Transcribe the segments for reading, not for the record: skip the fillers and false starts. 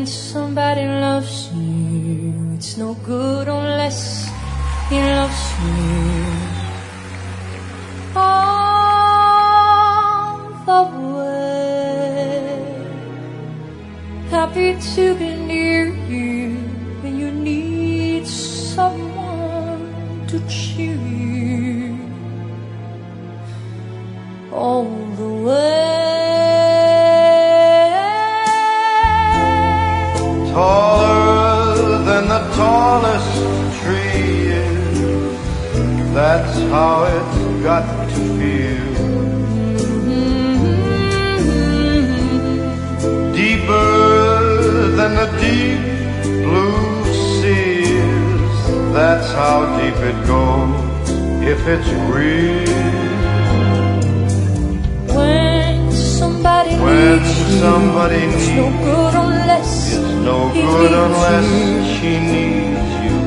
When somebody loves you, it's no good unless he loves you all the way. Happy to be near you when you need someone to cheer you all the way. Taller than the tallest tree is, that's how it's got to feel. Deeper than the deep blue sea is, that's how deep it goes if it's real. When somebody needs you, it's no good unless she needs you.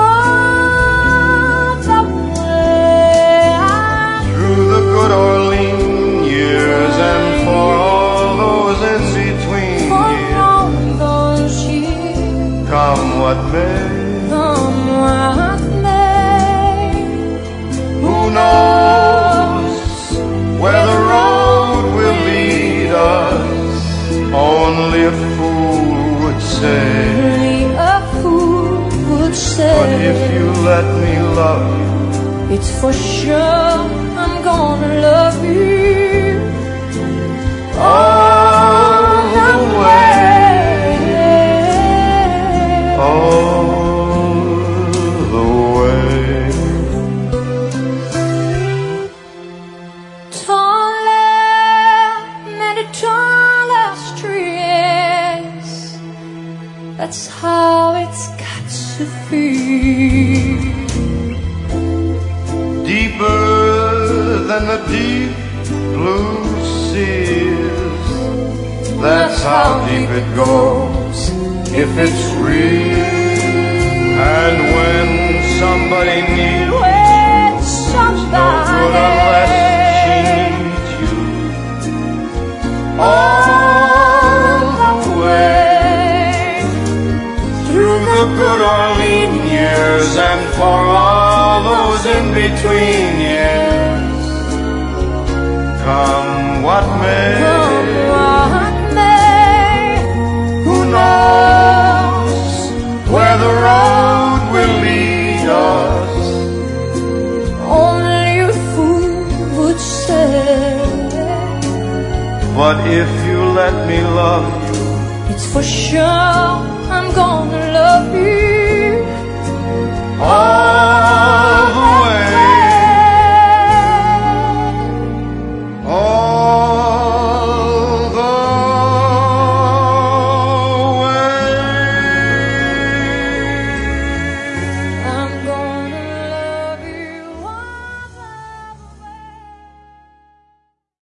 All the way through the good or lean years, and for all those in between years, come what may, who knows where the road will lead us? Only a fool would say. But if you let me love you, it's for sure I'm gonna love you all the way. All the way. Taller than the tallest trees, that's how it's got to feel. Deeper than the deep blue seas, that's how deep it goes if it's real. And when somebody needs you, no good unless she needs you all the way. Through the good or lean years, and for all those in between years, come what may, who knows where the road will lead us? Only a fool would say. But if you let me love you, it's for sure I'm gonna love you.